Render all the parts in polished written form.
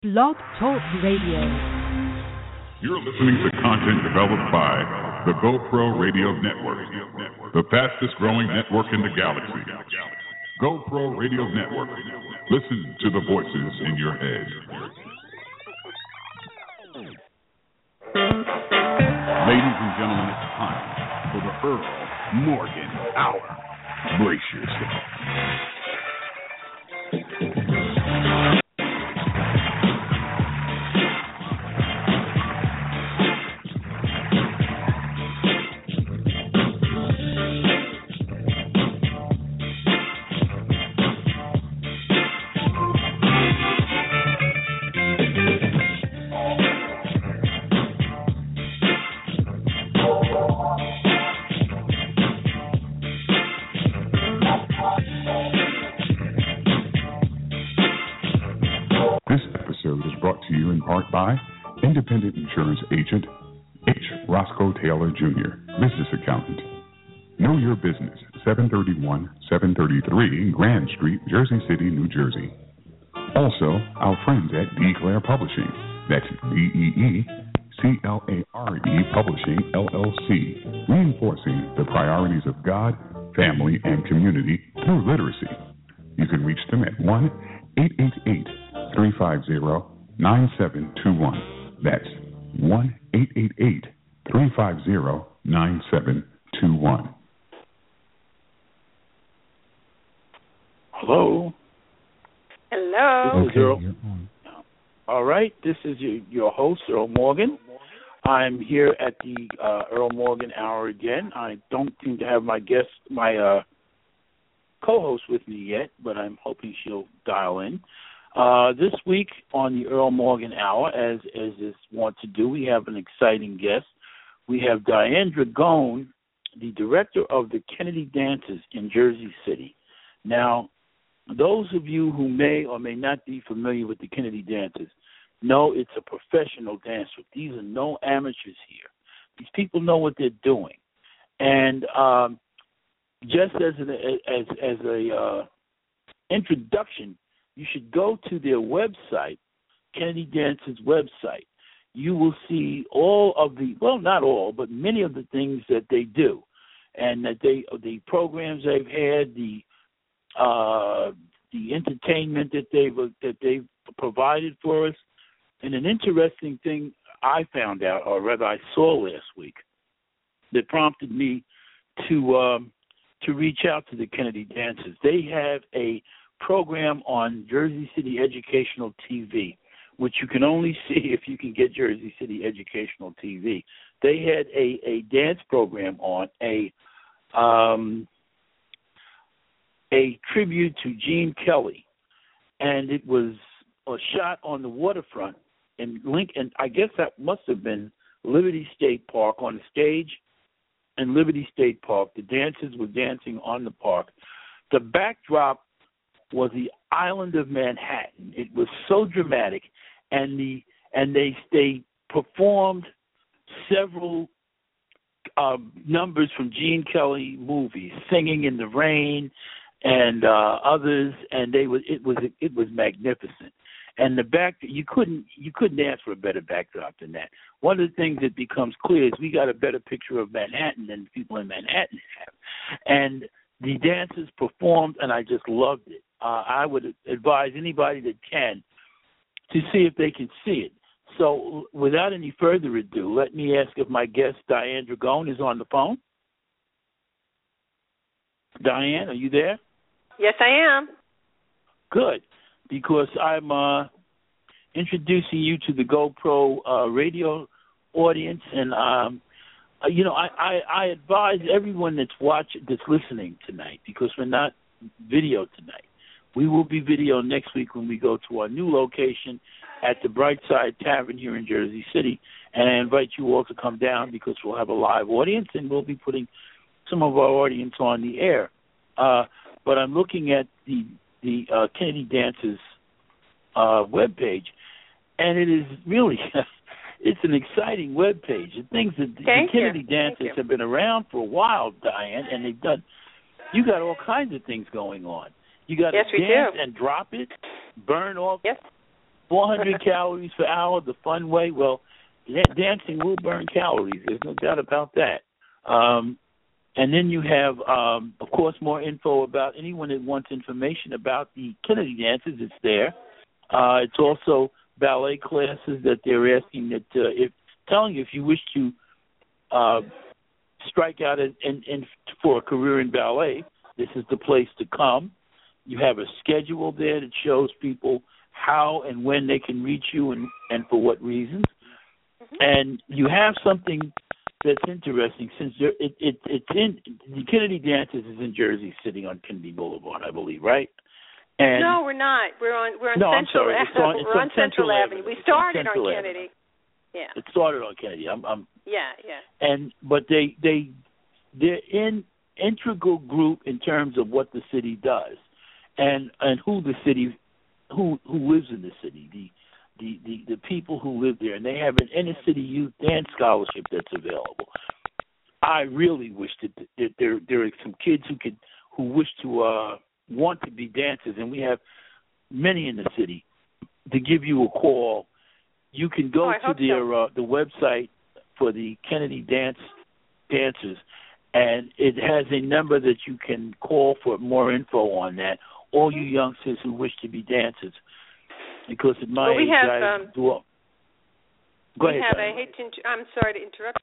Blog Talk Radio. You're listening to content developed by the GoPro Radio Network, the fastest growing network in the galaxy. GoPro Radio Network. Listen to the voices in your head. Ladies and gentlemen, it's time for the Earl Morgan Hour. Brace yourself. By independent insurance agent H. Roscoe Taylor Jr., business accountant. Know Your Business, 731-733 Grand Street, Jersey City, New Jersey. Also, our friends at Declare Publishing. That's DEECLARE Publishing, LLC, reinforcing the priorities of God, family, and community through literacy. You can reach them at 1-888-350-9721. That's 1-888-350-9721. Hello. Hello. This is Earl. All right. This is your host, Earl Morgan. I'm here at the Earl Morgan Hour again. I don't seem to have my co-host with me yet, but I'm hoping she'll dial in. This week on the Earl Morgan Hour, as is wont to do, we have an exciting guest. We have Diane Dragone, the director of the Kennedy Dances in Jersey City. Now, those of you who may or may not be familiar with the Kennedy Dances know it's a professional dance troupe. These are no amateurs here. These people know what they're doing. And just as a introduction, you should go to their website, Kennedy Dance's website. You will see all of the, well, not all, but many of the things that they do, and that the programs they've had, the entertainment that they've provided for us. And an interesting thing I found out, or rather I saw last week, that prompted me to reach out to the Kennedy Dances. They have a program on Jersey City Educational TV, which you can only see if you can get Jersey City Educational TV. They had a dance program on, a tribute to Gene Kelly, and it was a shot on the waterfront in Lincoln. I guess that must have been Liberty State Park, on the stage in Liberty State Park. The dancers were dancing on the park. The backdrop was the island of Manhattan. It was so dramatic, and they performed several numbers from Gene Kelly movies, Singing in the Rain and others, and it was magnificent. And the you couldn't ask for a better backdrop than that. One of the things that becomes clear is we got a better picture of Manhattan than people in Manhattan have, and the dancers performed, and I just loved it. I would advise anybody that can to see if they can see it. So without any further ado, let me ask if my guest, Diane Dragone, is on the phone. Diane, are you there? Yes, I am. Good, because I'm introducing you to the GoPro radio audience, and I advise everyone that's listening tonight, because we're not video tonight. We will be video next week when we go to our new location at the Brightside Tavern here in Jersey City, and I invite you all to come down because we'll have a live audience, and we'll be putting some of our audience on the air. But I'm looking at the Kennedy Dances webpage, and it is really it's an exciting webpage. The things that the Kennedy Dances have been around for a while, Diane, and they've done. You got all kinds of things going on. You got to dance and drop it, burn off 400 calories per hour, the fun way. Well, dancing will burn calories. There's no doubt about that. And then you have, of course, more info about anyone that wants information about the Kennedy dances. It's there. It's also ballet classes that they're asking that telling you if you wish to strike out for a career in ballet, this is the place to come. You have a schedule there that shows people how and when they can reach you and for what reasons. Mm-hmm. And you have something that's interesting since it's in the Kennedy Dances is in Jersey City on Kennedy Boulevard, I believe, right? And no, we're not. We're on no, Central Avenue. We're on Central Avenue. We started on Avenue. Kennedy. Yeah. It started on Kennedy. Yeah. But they're in integral group in terms of what the city does, and who lives in the city, the people who live there, and they have an inner city youth dance scholarship that's available. I really wish that there are some kids who wish to want to be dancers, and we have many in the city. To give you a call, you can go to the website for the Kennedy dancers, and it has a number that you can call for more info on that. All you youngsters who wish to be dancers, because at my age, go ahead. I'm sorry to interrupt.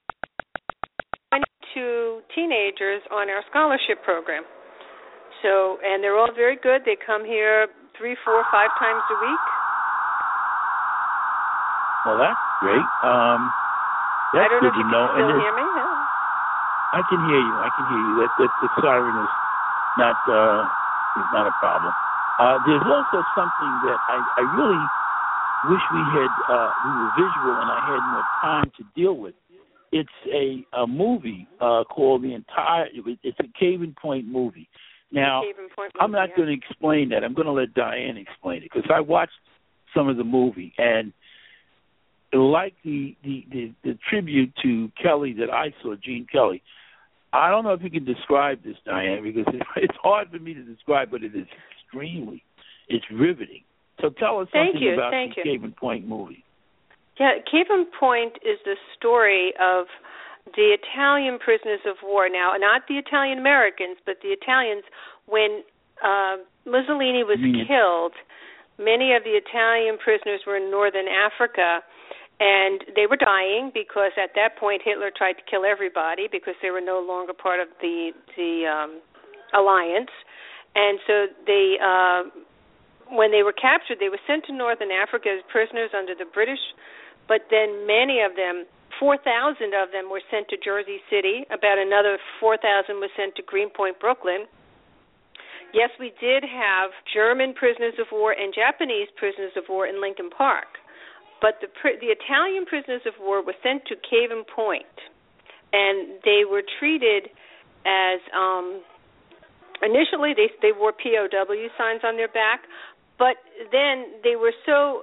22 teenagers on our scholarship program. So, and they're all very good. They come here 3, 4, 5 times a week. Well, that's great. That's I don't know if you can still hear me. No. I can hear you. The siren is not a problem. There's also something that I really wish we were visual and I had more time to deal with. It's a movie called it's a Cave and Point movie. Now, I'm not going to explain that. I'm going to let Diane explain it because I watched some of the movie, and like the tribute to Kelly that I saw, Gene Kelly, I don't know if you can describe this, Diane, because it's hard for me to describe, but it's riveting. So tell us something about the Cave and Point movie. Yeah, Cave and Point is the story of the Italian prisoners of war. Now, not the Italian Americans, but the Italians. When Mussolini was killed, many of the Italian prisoners were in northern Africa, and they were dying because at that point Hitler tried to kill everybody because they were no longer part of the alliance. And so they, when they were captured, they were sent to northern Africa as prisoners under the British, but then many of them, 4,000 of them were sent to Jersey City. About another 4,000 was sent to Greenpoint, Brooklyn. Yes, we did have German prisoners of war and Japanese prisoners of war in Lincoln Park. But the Italian prisoners of war were sent to Cave and Point, and they were treated as initially they wore POW signs on their back, but then they were so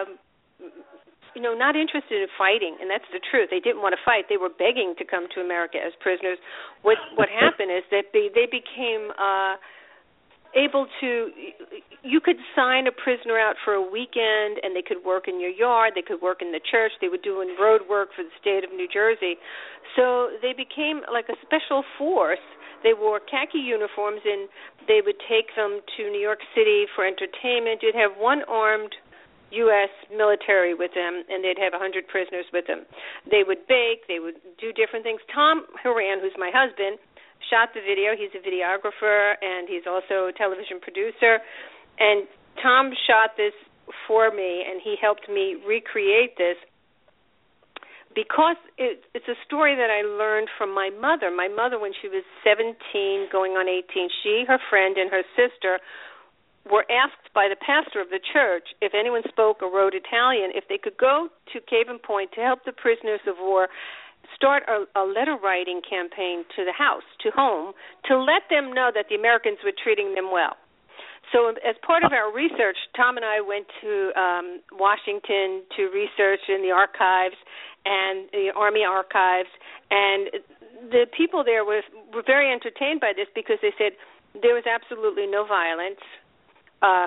not interested in fighting, and that's the truth. They didn't want to fight. They were begging to come to America as prisoners. What happened is that they became able to, you could sign a prisoner out for a weekend and they could work in your yard, they could work in the church, they were doing road work for the state of New Jersey. So they became like a special force. They wore khaki uniforms and they would take them to New York City for entertainment. You'd have one armed U.S. military with them, and they'd have 100 prisoners with them. They would bake, they would do different things. Tom Horan, who's my husband, shot the video. He's a videographer, and he's also a television producer. And Tom shot this for me, and he helped me recreate this because it's a story that I learned from my mother. My mother, when she was 17, going on 18, she, her friend, and her sister were asked by the pastor of the church if anyone spoke or wrote Italian, if they could go to Cave and Point to help the prisoners of war start a letter-writing campaign to the house, to home, to let them know that the Americans were treating them well. So as part of our research, Tom and I went to Washington to research in the archives and the Army archives, and the people there were very entertained by this because they said there was absolutely no violence.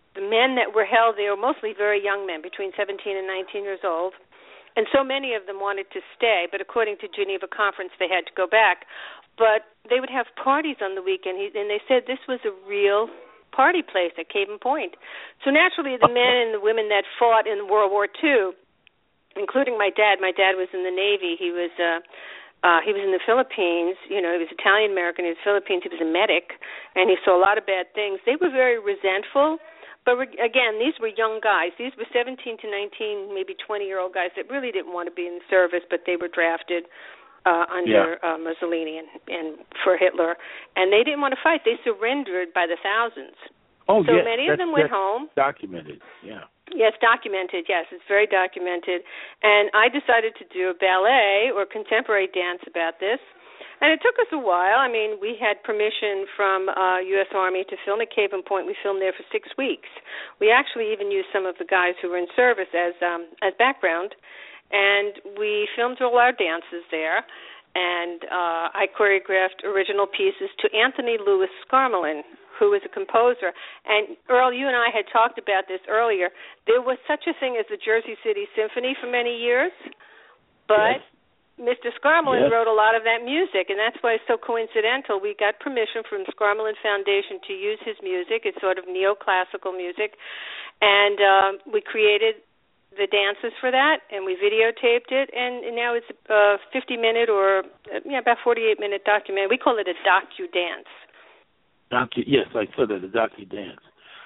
the men that were held there were mostly very young men, between 17 and 19 years old. And so many of them wanted to stay, but according to Geneva Conference, they had to go back. But they would have parties on the weekend, and they said this was a real party place at Caven Point. So naturally, the men and the women that fought in World War II, including my dad was in the Navy. He was in the Philippines. You know, he was Italian-American. He was Philippines. He was a medic, and he saw a lot of bad things. They were very resentful. But again, these were young guys. These were 17 to 19, maybe 20-year-old guys that really didn't want to be in the service, but they were drafted under Mussolini and for Hitler. And they didn't want to fight. They surrendered by the thousands. Oh, so yes. Many of them went home. Documented, yeah. Yes, documented. Yes, it's very documented. And I decided to do a ballet or contemporary dance about this. And it took us a while. I mean, we had permission from U.S. Army to film at Caven Point. We filmed there for 6 weeks. We actually even used some of the guys who were in service as background, and we filmed all our dances there. And I choreographed original pieces to Anthony Louis Scarmelin, who was a composer. And, Earl, you and I had talked about this earlier. There was such a thing as the Jersey City Symphony for many years, but Mr. Scarmelin wrote a lot of that music, and that's why it's so coincidental. We got permission from the Scarmelin Foundation to use his music. It's sort of neoclassical music. And we created the dances for that, and we videotaped it, and now it's a 50-minute or about 48-minute documentary. We call it a docu-dance. Yes, I saw that, a docu-dance.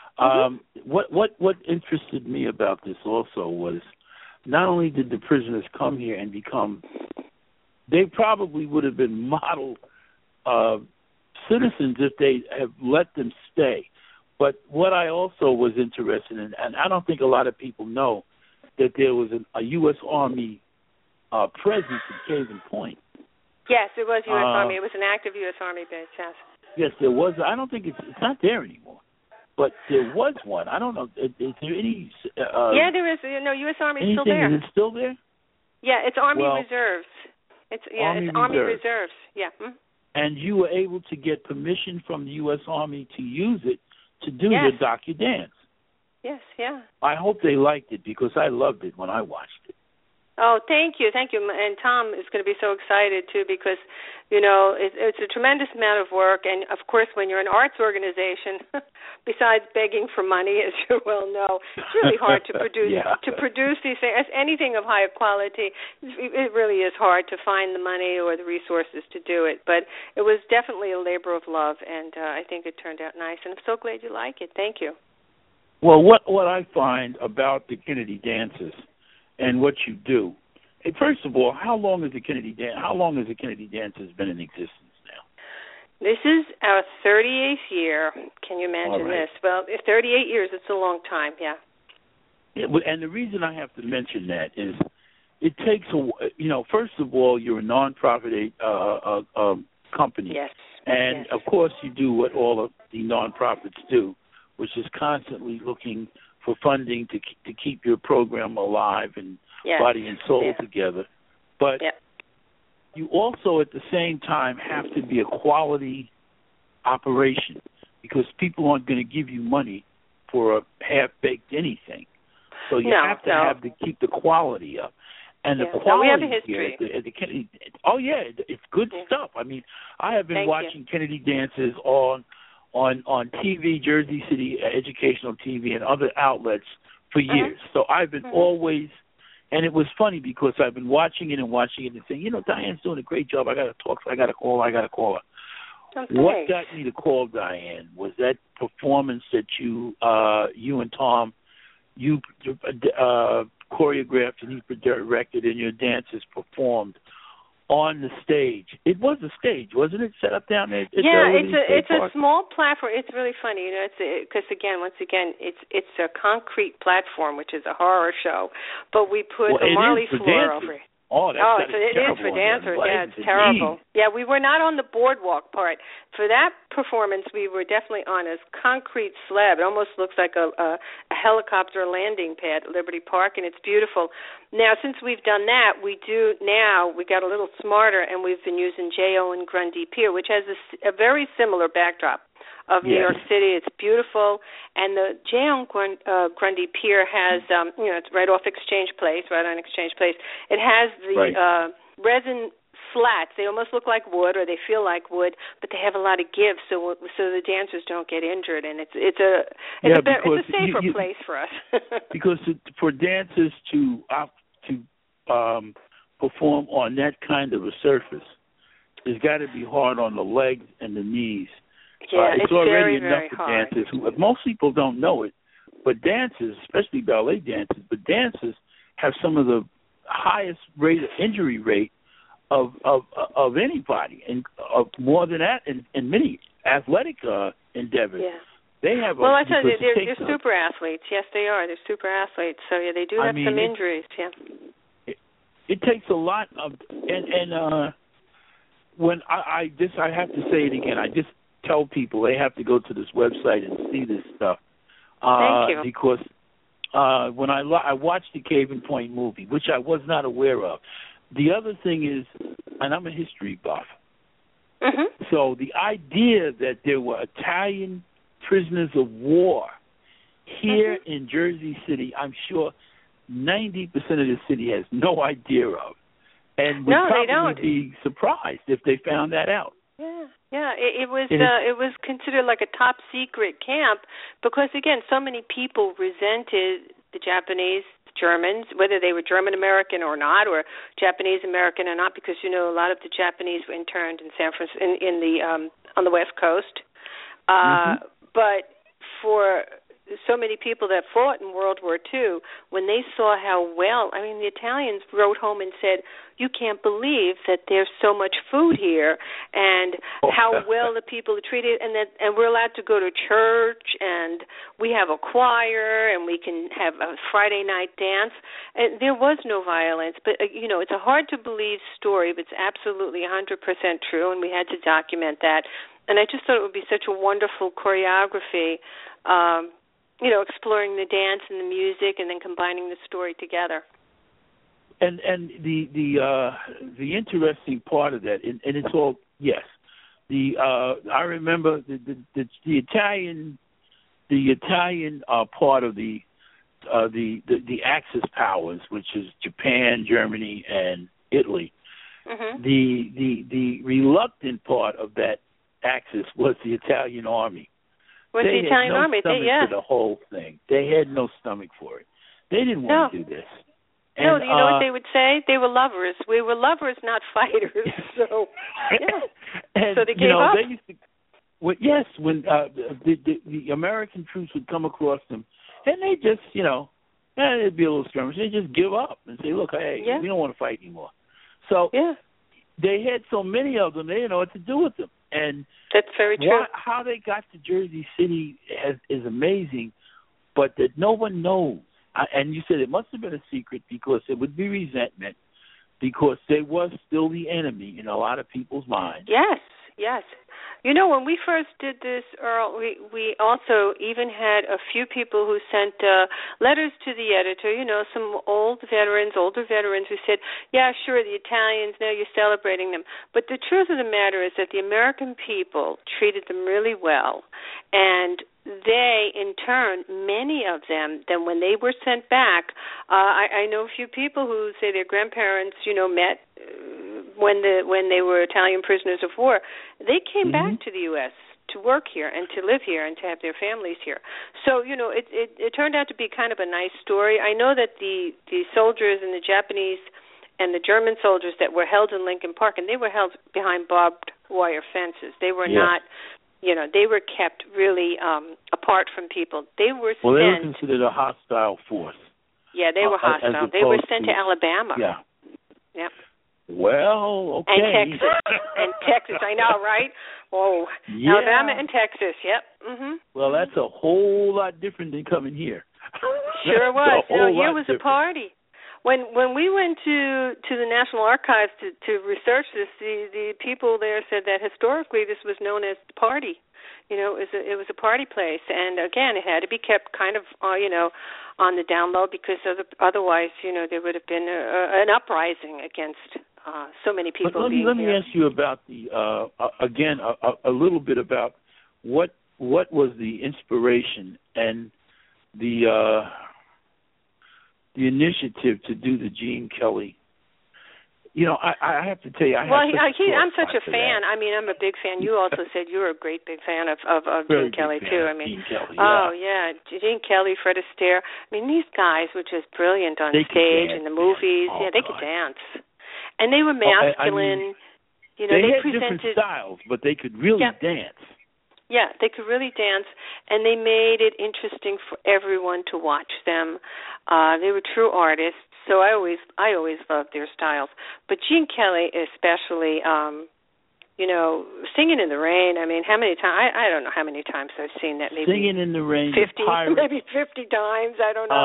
What interested me about this also was not only did the prisoners come here and they probably would have been model citizens if they have let them stay. But what I also was interested in, and I don't think a lot of people know, that there was a U.S. Army presence in Caven Point. Yes, it was U.S. Army. It was an active U.S. Army base, yes. Yes, there was. I don't think it's not there anymore. But there was one. I don't know. Is there any? There is. No, U.S. Army is still there. Is it still there? Yeah, it's Army Reserves. It's Army Reserves. Yeah. Mm-hmm. And you were able to get permission from the U.S. Army to use it to do the docu-dance. Yes, yeah. I hope they liked it because I loved it when I watched it. Oh, thank you. And Tom is going to be so excited, too, because, you know, it's a tremendous amount of work. And, of course, when you're an arts organization, besides begging for money, as you well know, it's really hard to produce to produce these things. Anything of higher quality, it really is hard to find the money or the resources to do it. But it was definitely a labor of love, and I think it turned out nice. And I'm so glad you like it. Thank you. Well, what I find about the Kennedy dances and what you do. First of all, how long has the Kennedy dances been in existence now? This is our 38th year. Can you imagine this? Well, 38 years, it's a long time, yeah. And the reason I have to mention that is it takes first of all, you're a nonprofit company. Yes. And, of course, you do what all of the nonprofits do, which is constantly looking for funding to keep your program alive and body and soul together. But you also, at the same time, have to be a quality operation because people aren't going to give you money for a half-baked anything. So you have to keep the quality up. And the quality we have a history. Here at the Kennedy, it's good stuff. I mean, I have been watching Kennedy dances on TV, Jersey City Educational TV, and other outlets for years. So I've been always, and it was funny because I've been watching it and saying, Diane's doing a great job. I got to talk. I got to call her. Okay. What got me to call Diane was that performance that you and Tom, choreographed and you directed, and your dancers performed on the stage. It was a stage, wasn't it? Set up down there. It's a small platform. It's really funny, because once again, it's a concrete platform, which is a horror show. But we put a marley floor over it. It is for dancers. Yeah, it's terrible. Yeah, we were not on the boardwalk part. For that performance, we were definitely on a concrete slab. It almost looks like a helicopter landing pad at Liberty Park, and it's beautiful. Now, since we've done that, we got a little smarter, and we've been using J.O. and Grundy Pier, which has a very similar backdrop. of New York City. It's beautiful, and the J.L. Grundy Pier has, it's right off Exchange Place, right on Exchange Place. It has the resin slats. They almost look like wood, or they feel like wood, but they have a lot of give, so the dancers don't get injured, and it's a safer place for us. Because for dancers to perform on that kind of a surface, it's got to be hard on the legs and the knees. Yeah, it's very, already enough very for hard. dancers most people don't know it, but dancers, especially ballet dancers, have some of the highest injury rate of anybody, and more than that in many athletic endeavors. Yeah. They have. Well, I tell you, they're super athletes. Yes, they are. They're super athletes. So yeah, they do have some injuries. Yeah. It takes a lot of, and when I have to say it again. I just tell people they have to go to this website and see this stuff. Thank you. Because when I watched the Cave and Point movie, which I was not aware of. The other thing is, and I'm a history buff, so the idea that there were Italian prisoners of war here in Jersey City, I'm sure 90% of the city has no idea of, and would probably be surprised if they found that out. Yeah. It was considered like a top secret camp because, again, so many people resented the Japanese, Germans, whether they were German American or not, or Japanese American or not, because a lot of the Japanese were interned in San Francisco, on the West Coast. But for so many people that fought in World War II, when they saw how the Italians wrote home and said, "You can't believe that there's so much food here, and how well the people are treated, and we're allowed to go to church, and we have a choir, and we can have a Friday night dance." And there was no violence, but it's a hard to believe story, but it's absolutely 100% true, and we had to document that. And I just thought it would be such a wonderful choreography. Exploring the dance and the music, and then combining the story together. And the interesting part of that, and it's all I remember the Italian part of the Axis powers, which is Japan, Germany, and Italy. The reluctant part of that Axis was the Italian army. The Italian army, for the whole thing. They had no stomach for it. They didn't want to do this. And, you know what they would say? They were lovers. We were lovers, not fighters. So, and, so they gave up. They used to, when the American troops would come across them, and they just, there'd be a little skirmish. They just give up and say, "Look, hey, we don't want to fight anymore." So they had so many of them, they didn't know what to do with them. And that's very true. How they got to Jersey City is amazing, but that no one knows. And you said it must have been a secret because it would be resentment, because they was still the enemy in a lot of people's minds. Yes. When we first did this, Earl, we also even had a few people who sent letters to the editor, some older veterans who said, "Yeah, sure, the Italians, now you're celebrating them." But the truth of the matter is that the American people treated them really well, and they, in turn, many of them, then when they were sent back, I know a few people who say their grandparents, met when they were Italian prisoners of war. They came back to the U.S. to work here and to live here and to have their families here. So, it turned out to be kind of a nice story. I know that the soldiers and the Japanese and the German soldiers that were held in Lincoln Park, and they were held behind barbed wire fences. They were not... they were kept really apart from people. They were Well, they were considered a hostile force. Yeah, they were hostile. They were sent to Alabama. Yeah. Yep. Well, okay. And Texas, I know, right? Oh, yeah. Alabama and Texas, yep. Well, that's a whole lot different than coming here. Sure was. Here was a party. When we went to the National Archives to research this, the people there said that historically this was known as the party. It was a party place, and again, it had to be kept kind of on the down low because otherwise, there would have been an uprising against so many people. But let me ask you about the again a little bit about what what was the inspiration and the initiative to do the Gene Kelly? You know, I have to tell you, I'm such a fan. I mean, I'm a big fan. You also said you were a great big fan of Gene Kelly too. I mean, Gene Kelly, Gene Kelly, Fred Astaire. I mean, these guys were just brilliant on stage in the movies. They could dance, and they were masculine. You know, they had presented different styles, but they could really dance. Yeah, they could really dance, and they made it interesting for everyone to watch them. They were true artists. So I always loved their styles. But Gene Kelly especially, you know, Singing in the Rain, I mean, how many times, I don't know how many times I've seen that. Maybe Singing in the Rain, 50, maybe 50 times, I don't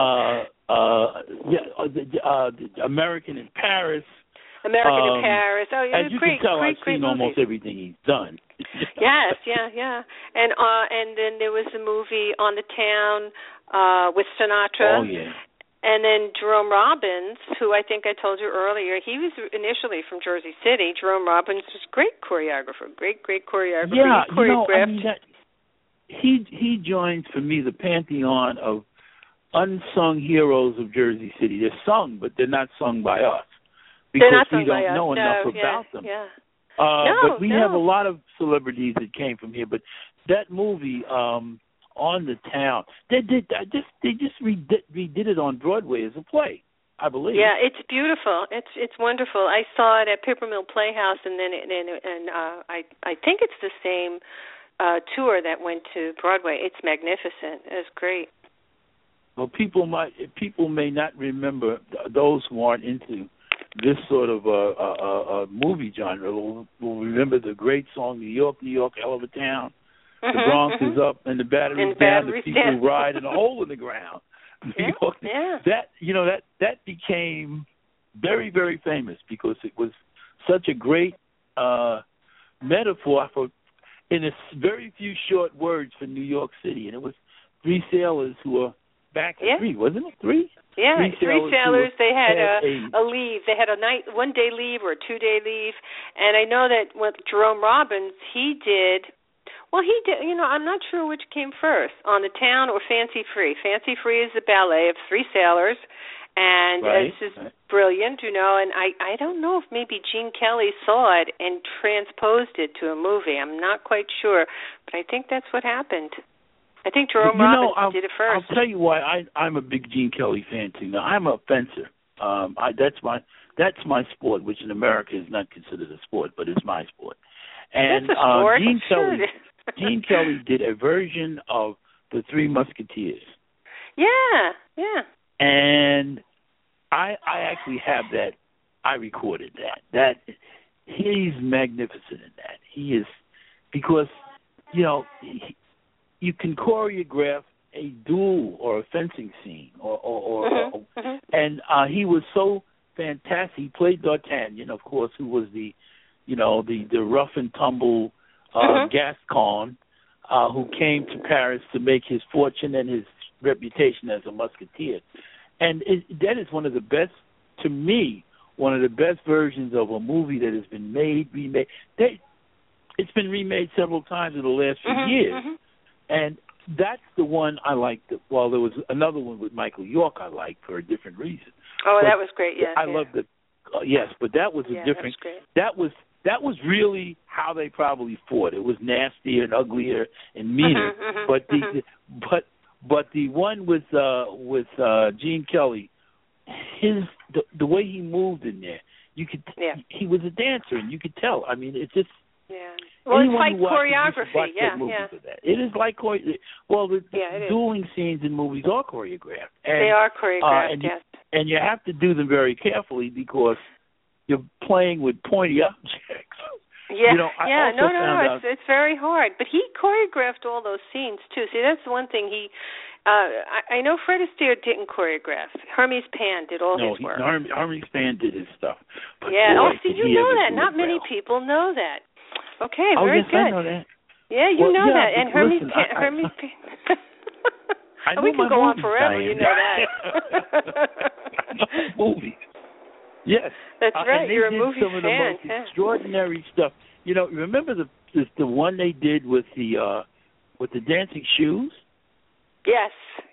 know. American in Paris. American in Paris. Oh, yeah, as you great, can tell, great, I've great seen movies. almost everything he's done. Yes, yeah. And then there was the movie On the Town with Sinatra. Oh, yeah. And then Jerome Robbins, who I think I told you earlier, he was initially from Jersey City. Jerome Robbins was a great choreographer, great choreographer. Yeah, he choreographed. You know, I mean, he joins, for me, the pantheon of unsung heroes of Jersey City. They're sung, but they're not sung by us because we don't know enough about them. Yeah. But we have a lot of celebrities that came from here. But that movie, On the Town, they just redid it on Broadway as a play, I believe. Yeah, it's beautiful. It's wonderful. I saw it at Peppermill Playhouse, and I think it's the same tour that went to Broadway. It's magnificent. It's great. Well, people may not remember, those who aren't into this sort of a movie genre will remember the great song New York, Hell of a Town. The Bronx is up and the battery's down. The people ride in a hole in the ground. New York. That became very, very famous because it was such a great metaphor for, in a very few short words, for New York City. And it was three sailors who were back at three, wasn't it? Three? Yeah, three sailors. They had a leave. They had a 1-day leave or a 2-day leave. And I know that with Jerome Robbins, he did. You know, I'm not sure which came first, On the Town or Fancy Free. Fancy Free is a ballet of three sailors, and it's just brilliant, you know, and I don't know if maybe Gene Kelly saw it and transposed it to a movie. I'm not quite sure, but I think that's what happened. I think Jerome Robbins did it first. I'll tell you why I'm a big Gene Kelly fan, too. Now, I'm a fencer. That's my sport, which in America is not considered a sport, but it's my sport. And that's a sport. Gene Kelly did a version of The Three Musketeers. Yeah. And I actually have that. I recorded that. That he's magnificent in that. He is, because, you know, you can choreograph a duel or a fencing scene, and he was so fantastic. He played D'Artagnan, of course, who was the rough and tumble Gascon, who came to Paris to make his fortune and his reputation as a musketeer. And that is one of the best, to me, one of the best versions of a movie that has been remade. It's been remade several times in the last few years. And that's the one I liked. Well, there was another one with Michael York I liked for a different reason. Oh, that was great, yes. I loved it. Yes, but that was a different. That was really how they probably fought. It was nastier and uglier and meaner. But the one with Gene Kelly, the way he moved in there, you could. He was a dancer, and you could tell. I mean, it's just. Yeah. Well, it's like choreography. It is like the dueling scenes in movies are choreographed. And, they are choreographed. Yes. And you have to do them very carefully because you're playing with pointy objects. Yeah, you know, it's very hard. But he choreographed all those scenes too. See, that's one thing he. I know Fred Astaire didn't choreograph. Hermes Pan did all his work. Hermes Pan did his stuff. But you know that. Not many people know that. Okay, very good. I know that. Yeah, you know that. And Hermes Pan. We can go on forever. You know that. Movies. Yes, that's right. And you're a movie some of the most extraordinary stuff. You know, remember the one they did with the with the dancing shoes. Yes.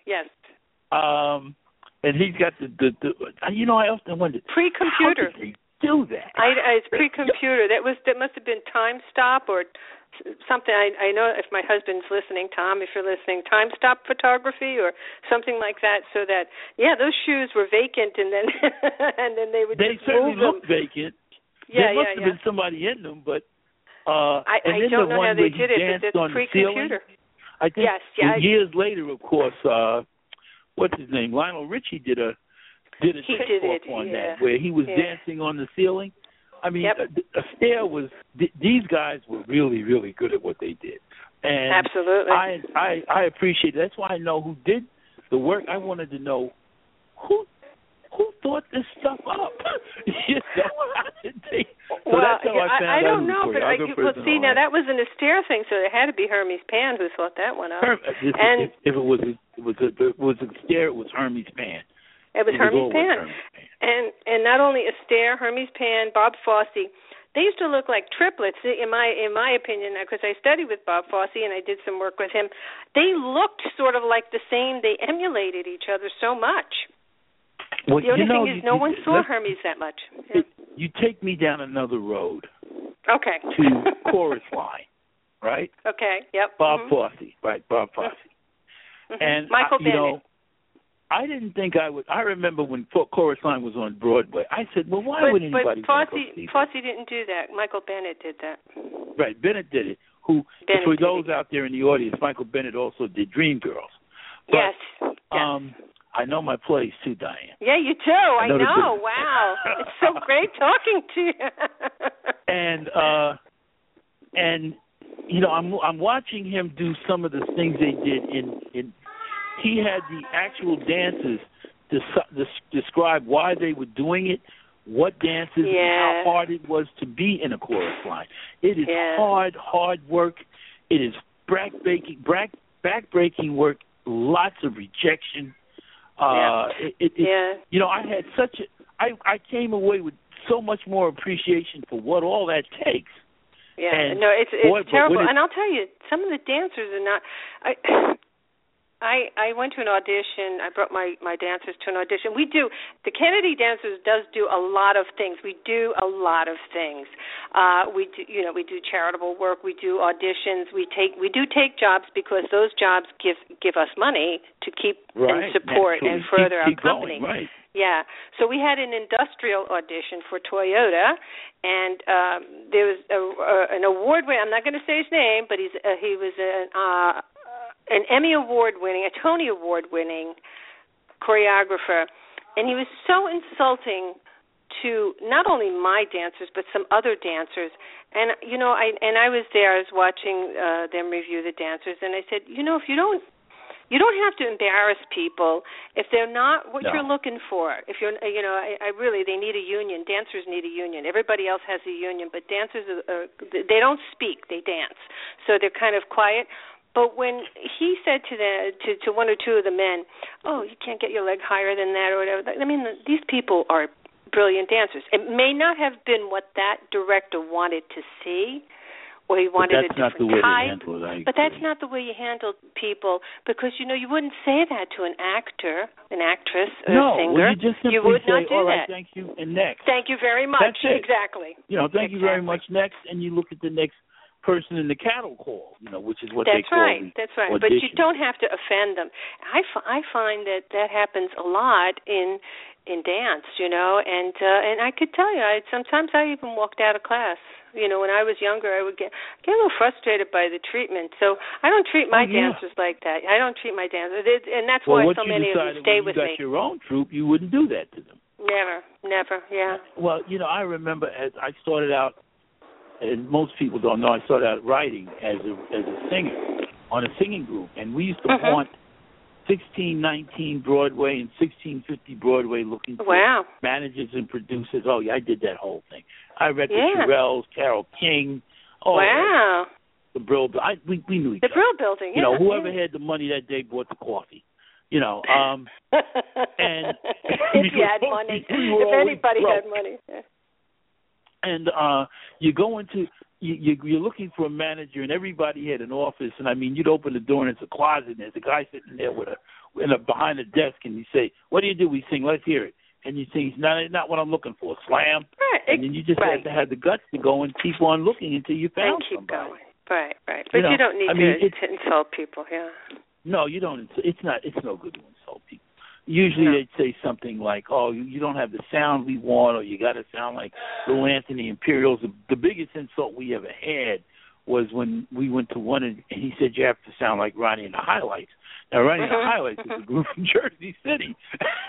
And he's got the I often wondered, pre-computer. How did they do that? It's pre-computer. That must have been Time Stop or something. I know if my husband's listening, Tom, if you're listening, Time Stop photography or something like that. So that those shoes were vacant, and then and then they would they just certainly move them. looked vacant. Yeah, there must have been somebody in them, but I don't know how they did it, but it's pre-computer. I think yes, years later, of course, what's his name? Lionel Richie did a takeoff on that where he was dancing on the ceiling. I mean, Astaire was. These guys were really, really good at what they did, and absolutely, I appreciate it. That's why I know who did the work. I wanted to know who thought this stuff up. How did they? So that's how I found I don't out know, but see, now that was an Astaire thing, so it had to be Hermes Pan who thought that one up. If it was Astaire, it was Hermes Pan. It was Hermes Pan. And not only Astaire, Hermes Pan, Bob Fosse, they used to look like triplets, in my opinion, because I studied with Bob Fosse and I did some work with him. They looked sort of like the same. They emulated each other so much. Well, the only thing is no one saw Hermes that much. Yeah. You take me down another road. Okay. To Chorus Line, right? Okay, yep. Bob Fosse, right, Bob Fosse. Mm-hmm. And, Michael Bennett. I didn't think I would. I remember when Chorus Line was on Broadway. I said, well, why would anybody But Fosse didn't do that. Michael Bennett did that. Right, Bennett did it. For those out there in the audience, Michael Bennett also did Dreamgirls. Yes. I know my plays too, Diane. Yeah, you do. I know. Wow. It's so great talking to you. And I'm watching him do some of the things they did in he had the actual dancers describe why they were doing it, what dances, and how hard it was to be in a chorus line. It is hard work. It is back-breaking work, lots of rejection. I had I came away with so much more appreciation for what all that takes. Yeah, and it's terrible. And I'll tell you, some of the dancers are not. I went to an audition. I brought my dancers to an audition. The Kennedy Dancers does do a lot of things. We do a lot of things. We do charitable work. We do auditions. We do take jobs because those jobs give us money to keep and support and further our company. Going, right. Yeah. So we had an industrial audition for Toyota, and there was an award winner. I'm not going to say his name, but he was an Emmy Award-winning, a Tony Award-winning choreographer, and he was so insulting to not only my dancers but some other dancers. And I was there. I was watching them review the dancers, and I said, if you don't have to embarrass people if they're not what you're looking for. If you're, they need a union. Dancers need a union. Everybody else has a union, but dancers they don't speak. They dance, so they're kind of quiet. But when he said to one or two of the men, "Oh, you can't get your leg higher than that," or whatever. I mean, these people are brilliant dancers. It may not have been what that director wanted to see, or he wanted a different type. But that's not the way you handle people, because you wouldn't say that to an actor, an actress, or a singer. You would not do all that. right, thank you, and next. Thank you very much. That's it. Exactly. Thank you very much. Next, and you look at the next person in the cattle call, which is what they call it. That's right. But you don't have to offend them. I find that happens a lot in dance, and I could tell you, sometimes I even walked out of class. When I was younger, I would get a little frustrated by the treatment. So I don't treat my dancers like that. I don't treat my dancers, and that's why so many of them stay with me. When you got your own troupe, you wouldn't do that to them. Never, yeah. Well, I remember as I started out, and most people don't know, I started out writing as a singer on a singing group, and we used to haunt 1619 Broadway and 1650 Broadway looking for managers and producers. Oh, yeah, I did that whole thing. I read the Shirelles, Carole King. The Brill. We knew each other. The Brill Building, whoever had the money that day bought the coffee. And if you had money, if anybody had money. And you go into you're looking for a manager, and everybody had an office, and I mean, you'd open the door and it's a closet, and there's a guy sitting there behind a desk, and you say, "What do you do?" We sing, "Let's hear it," and you sing, "Not what I'm looking for." Slam, right. And then you just have to have the guts to go and keep on looking until you found somebody. Going. Right. But you don't need to insult people. Yeah. No, you don't. It's no good to insult people. Usually they'd say something like, "Oh, you don't have the sound we want," or "You got to sound like Little Anthony Imperials." The biggest insult we ever had was when we went to one, and he said, "You have to sound like Ronnie and the Highlights." Now, Ronnie and the Highlights is a group from Jersey City.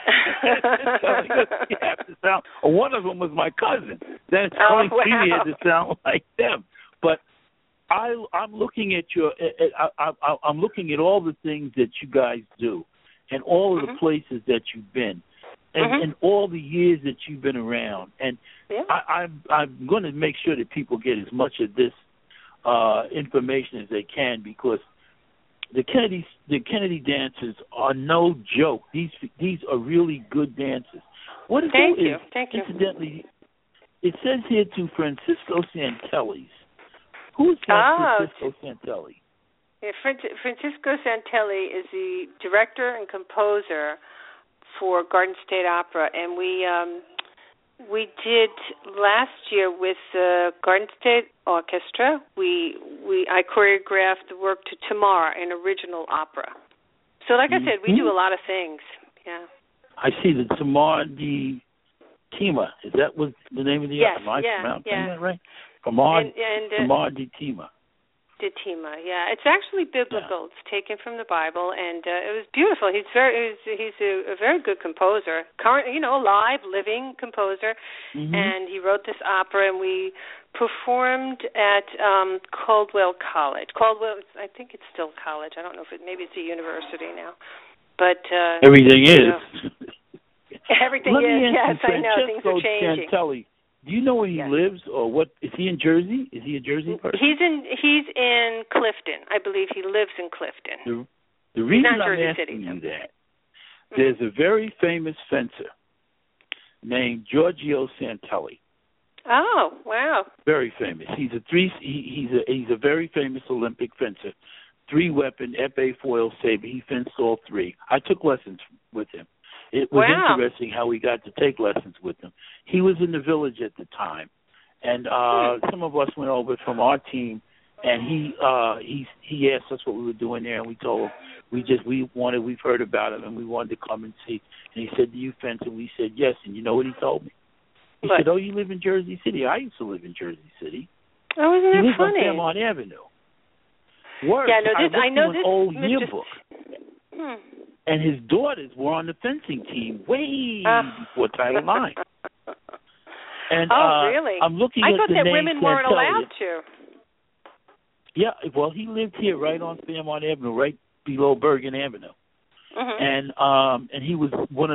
So you have to sound. One of them was my cousin. Then he had to sound like them. But I'm looking at I'm looking at all the things that you guys do, and all of the places that you've been, and all the years that you've been around. And I'm going to make sure that people get as much of this information as they can, because the Kennedy dances are no joke. These are really good dances. Thank you. Incidentally, it says here to Francisco Santelli's. Who is Francisco Santelli? Yeah, Francisco Santelli is the director and composer for Garden State Opera, and we did last year with the Garden State Orchestra. I choreographed the work to Tamar, an original opera. So, like I said, we do a lot of things. Yeah. I see the Tamar di Tima. Is that what the name of the opera? Am I pronouncing that right? Tamar di Tima. Ditima, yeah, it's actually biblical. It's taken from the Bible, and it was beautiful. He's a very good composer, current, alive, living composer, and he wrote this opera, and we performed at Caldwell College. I think it's still college. I don't know if maybe it's a university now, but everything is. Everything is. Yes, I know things are changing. Santelli. Do you know where he lives, or what? Is he in Jersey? Is he a Jersey person? He's in Clifton. I believe he lives in Clifton. The reason I'm asking you that, there's a very famous fencer named Giorgio Santelli. Oh, wow! Very famous. He's a very famous Olympic fencer. 3-weapon épée foil saber. He fenced all 3. I took lessons with him. It was interesting how we got to take lessons with him. He was in the village at the time, and some of us went over from our team, and he asked us what we were doing there, and we told him we've heard about him, and we wanted to come and see. And he said, "Do you fence?" And we said yes. And you know what he told me? He said, "Oh, you live in Jersey City? I used to live in Jersey City." Oh, isn't that funny? He lives on Fairmont Avenue. Word. Yeah, I know this. Old yearbook. And his daughters were on the fencing team way before Title IX. And, really? I'm looking at the name. I thought that women weren't allowed to. Yeah, well, he lived here right on Fairmont Avenue, right below Bergen Avenue. And he was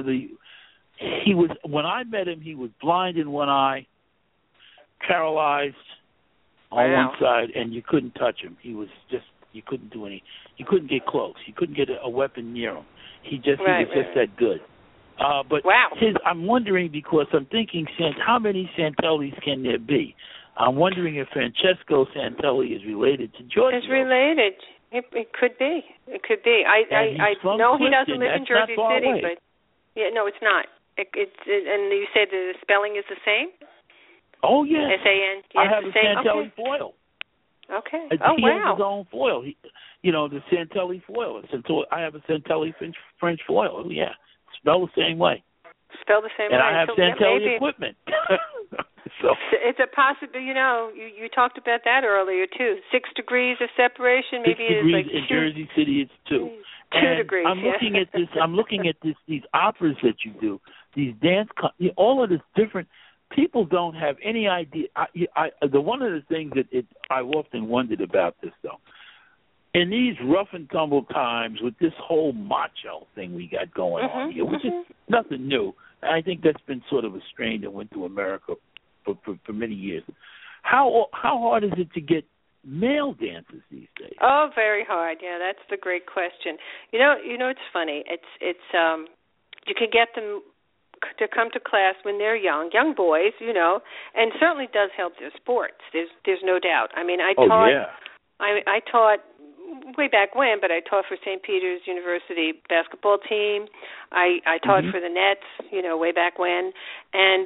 when I met him, he was blind in one eye, paralyzed on one side, and you couldn't touch him. He was just, you couldn't do any, you couldn't get close. You couldn't get a weapon near him. He was just that good. But I'm wondering, because I'm thinking, how many Santellis can there be? I'm wondering if Francesco Santelli is related to Giorgio. It's related. It could be. It could be. I know he doesn't live in Jersey City, but no, it's not. And you said the spelling is the same? Oh, yes. S-A-N. I have a Santelli foil. Okay. He has his own foil. The Santelli foil. I have a Santelli French foil. Yeah. Spell the same way. And I have Santelli equipment. So it's a possibility. You talked about that earlier too. 6 degrees of separation. Maybe 6 degrees it's like in Jersey City. It's 2. 2 degrees. I'm looking at this. I'm looking at these operas that you do. These dance. All of this different. People don't have any idea. One of the things that I've often wondered about this, though, in these rough and tumble times with this whole macho thing we got going on here, which is nothing new. I think that's been sort of a strain that went through America for many years. How hard is it to get male dancers these days? Oh, very hard. Yeah, that's the great question. It's funny. It's you can get them to come to class when they're young boys, and certainly does help their sports. There's no doubt. I mean, I taught way back when, but I taught for St. Peter's University basketball team. I taught for the Nets, way back when, and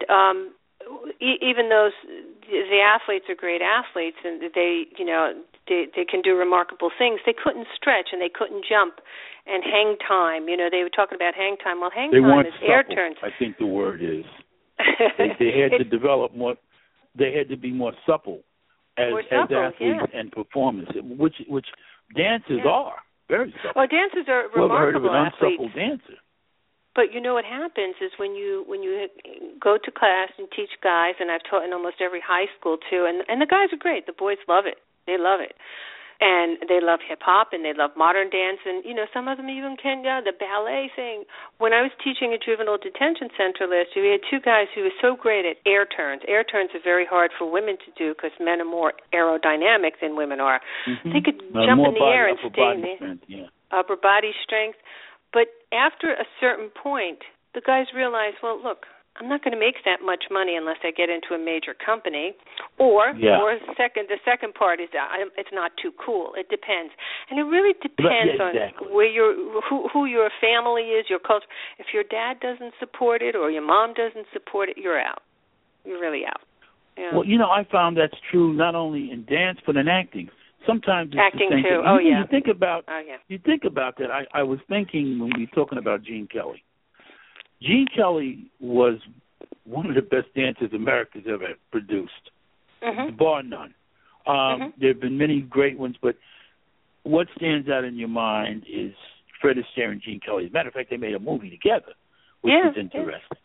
even those the athletes are great athletes, and they can do remarkable things. They couldn't stretch and they couldn't jump, and hang time. They were talking about hang time. Well, hang time is air turns. I think the word is. They had to develop more. They had to be more supple as athletes and performers, which dancers are very supple. Well, dancers are remarkable I've heard of an athletes. unsupple dancer. But what happens is when you go to class and teach guys, and I've taught in almost every high school too, and the guys are great. The boys love it. They love it. And they love hip-hop, and they love modern dance, and, some of them even can the ballet thing. When I was teaching a juvenile detention center last year, we had two guys who were so great at air turns. Air turns are very hard for women to do because men are more aerodynamic than women are. Mm-hmm. They could jump in the air and stay in the upper body strength. But after a certain point, the guys realized, well, look, I'm not going to make that much money unless I get into a major company. Or the second part is it's not too cool. It depends, and it really depends on where who your family is, your culture. If your dad doesn't support it or your mom doesn't support it, you're out. You're really out. Yeah. Well, I found that's true not only in dance but in acting. Sometimes it's acting the same too. thing. You think about that. I was thinking when we were talking about Gene Kelly. Gene Kelly was one of the best dancers America's ever produced, bar none. There have been many great ones, but what stands out in your mind is Fred Astaire and Gene Kelly. As a matter of fact, they made a movie together, which was interesting.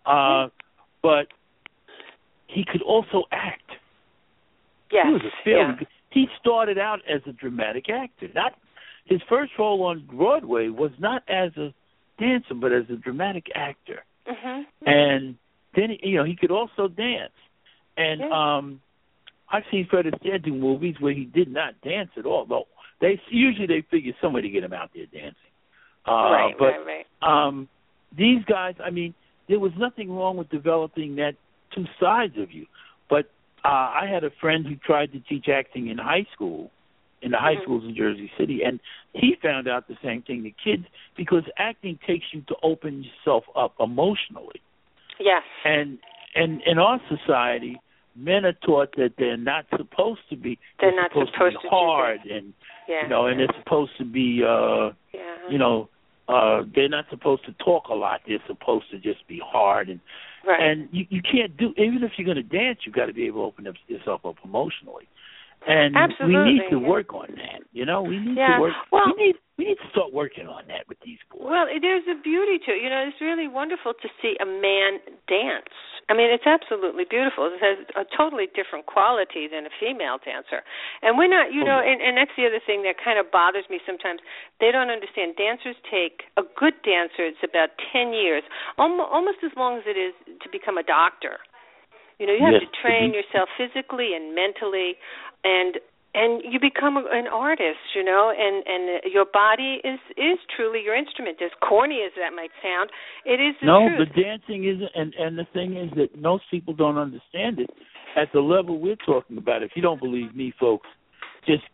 But he could also act. Yes. He was a film. Yeah. He started out as a dramatic actor. His first role on Broadway was not as a dancer, but as a dramatic actor. And then he could also dance. And I've seen Fred Astaire do movies where he did not dance at all. Though they figure some way to get him out there dancing. Right. These guys, I mean, there was nothing wrong with developing that two sides of you. But I had a friend who tried to teach acting in high school, in the high schools in Jersey City, and he found out the same thing. The kids, because acting takes you to open yourself up emotionally. Yes. And in our society, men are taught that they're not supposed to be. They're not supposed to be hard, and and they're supposed to be, they're not supposed to talk a lot. They're supposed to just be hard, and you can't do. Even if you're going to dance, you got to be able to open yourself up emotionally. And we need to work on that. We need to work. Well, we need to start working on that with these boys. Well, there's a beauty to it. It's really wonderful to see a man dance. I mean, it's absolutely beautiful. It has a totally different quality than a female dancer. And we're not, and that's the other thing that kind of bothers me sometimes. They don't understand. Dancers take, a good dancer, it's about 10 years, almost as long as it is to become a doctor. You have to train yourself physically and mentally, and you become an artist, and your body is truly your instrument. As corny as that might sound, it is the truth. No, but dancing isn't, and the thing is that most people don't understand it at the level we're talking about. If you don't believe me, folks, just,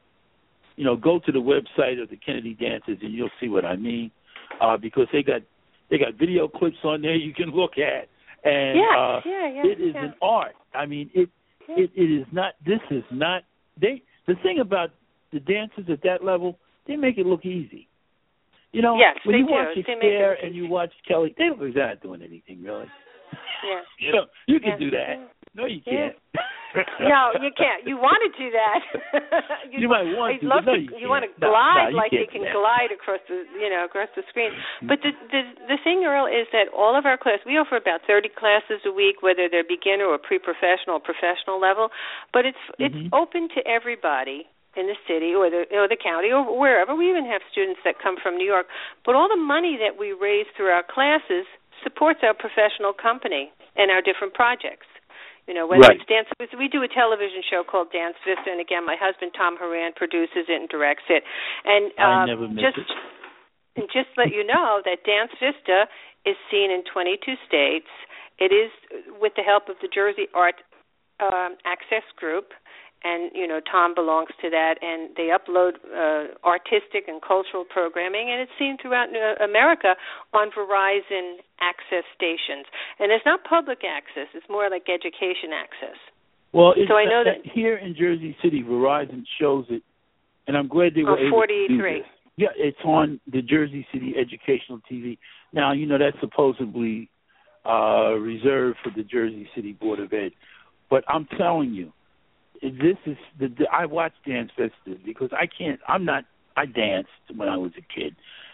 go to the website of the Kennedy Dancers and you'll see what I mean, because they got video clips on there you can look at. And it is an art. I mean, it is not. This is not. The thing about the dancers at that level, they make it look easy. When you watch Astaire and you watch Kelly, they're not doing anything really. Yeah. You can do that. No, you can't. No, you can't. You want to do that. you might want to. You want to glide like they can glide across the screen. But the thing, Earl, is that all of our classes, we offer about 30 classes a week, whether they're beginner or pre-professional or professional level. But it's open to everybody in the city or the county or wherever. We even have students that come from New York. But all the money that we raise through our classes supports our professional company and our different projects. Whether it's dance, we do a television show called Dance Vista, and again, my husband Tom Horan produces it and directs it. And I never missed it. And just let you know that Dance Vista is seen in 22 states. It is with the help of the Jersey Art Access Group, and Tom belongs to that, and they upload artistic and cultural programming, and it's seen throughout America on Verizon access stations. And it's not public access; it's more like education access. Well, so I know that here in Jersey City, Verizon shows it, and I'm glad they were able to do this. Yeah, it's on the Jersey City Educational TV. Now, that's supposedly reserved for the Jersey City Board of Ed. But I'm telling you, this is I watch dance festivals because I danced when I was a kid.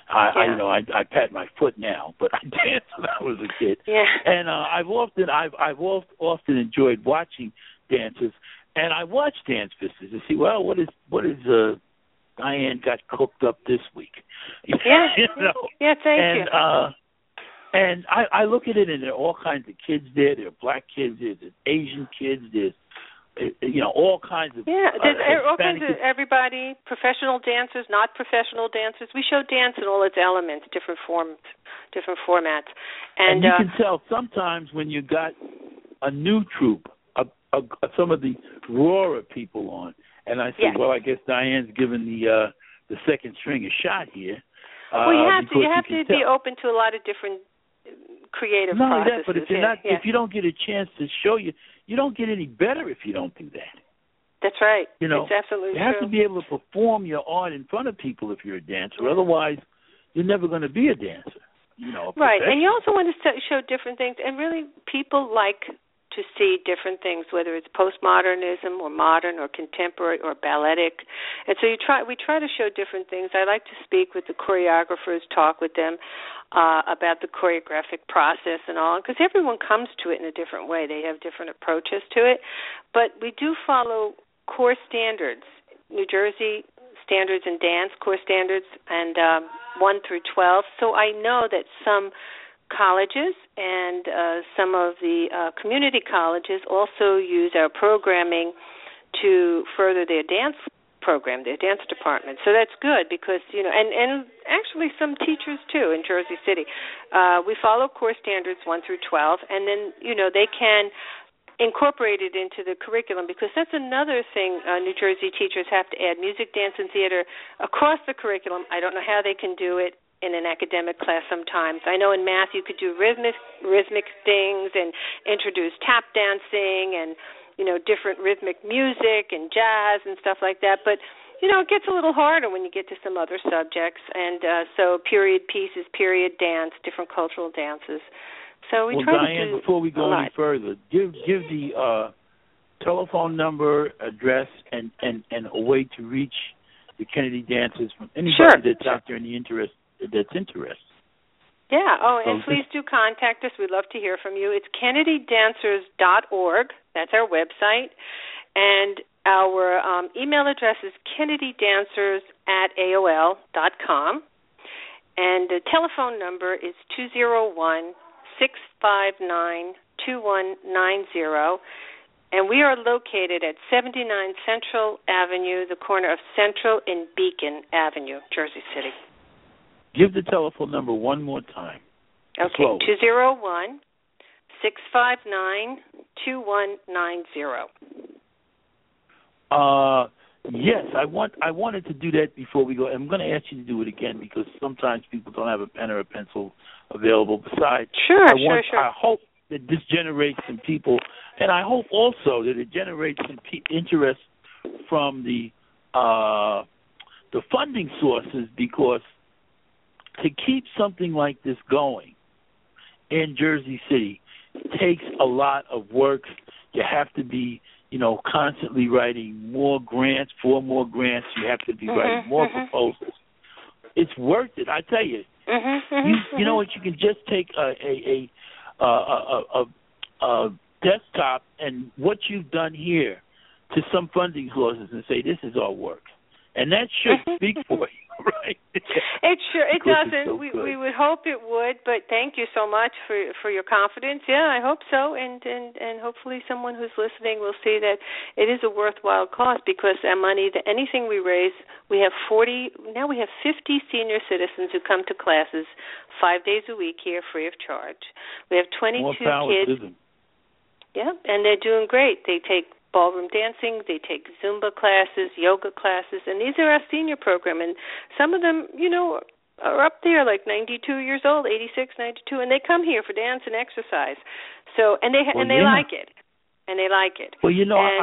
I pat my foot now, but I danced when I was a kid. Yeah. And I've often enjoyed watching dances, and I watch dance festivals to see what is Diane got cooked up this week. Yeah. Yeah, thank you. And I look at it, and there are all kinds of kids there. There are black kids, there's Asian kids, there's all kinds of there's all kinds of everybody, professional dancers, not professional dancers. We show dance in all its elements, different forms, different formats. And you can tell sometimes when you got a new troupe, some of the rawer people on, and I said, well, I guess Diane's given the second string a shot here. Well, you have to be open to a lot of different creative processes. But if if you don't get a chance to show you don't get any better if you don't do that. That's right. It's absolutely true. You have to be able to perform your art in front of people if you're a dancer. Otherwise, you're never going to be a dancer. Right, and you also want to show different things, and really people like to see different things, whether it's postmodernism or modern or contemporary or balletic. And so we try to show different things. I like to speak with the choreographers, talk with them about the choreographic process and all, because everyone comes to it in a different way. They have different approaches to it. But we do follow core standards, New Jersey standards in dance, core standards, and 1 through 12. So I know that some colleges and some of the community colleges also use our programming to further their dance program, their dance department. So that's good because, and actually some teachers too in Jersey City. We follow core standards 1 through 12, and then, they can incorporate it into the curriculum, because that's another thing New Jersey teachers have to add, music, dance, and theater across the curriculum. I don't know how they can do it in an academic class sometimes. I know in math you could do rhythmic things and introduce tap dancing and, different rhythmic music and jazz and stuff like that. But, it gets a little harder when you get to some other subjects. And so period pieces, period dance, different cultural dances. So we try Diane, to do before we go any further, give the telephone number, address, and a way to reach the Kennedy dancers from anybody that's out there that's interested. Yeah. Oh, and please do contact us. We'd love to hear from you. It's kennedydancers.org. That's our website. And our email address is kennedydancers@aol.com. And the telephone number is 201-659-2190. And we are located at 79 Central Avenue, the corner of Central and Beacon Avenue, Jersey City. Give the telephone number one more time. Okay, 201-659-2190. Yes, I wanted to do that before we go. I'm going to ask you to do it again because sometimes people don't have a pen or a pencil available. Besides, I hope that this generates some people, and I hope also that it generates some interest from the funding sources, because to keep something like this going in Jersey City takes a lot of work. You have to be, constantly writing more grants, for more grants. You have to be writing more proposals. It's worth it, I tell you. You know what? You can just take a desktop and what you've done here to some funding sources and say, this is our work. And that should speak for you. Right. It doesn't. So we would hope it would, but thank you so much for your confidence. Yeah, I hope so, and hopefully someone who's listening will see that it is a worthwhile cause, because our money, anything we raise, we have 50 senior citizens who come to classes 5 days a week here free of charge. We have 22 kids. Yeah, and they're doing great. They take ballroom dancing, they take Zumba classes, yoga classes, and these are our senior program. And some of them, are up there like 92 years old, 86, 92, and they come here for dance and exercise. So, and they like it, and they like it. Well,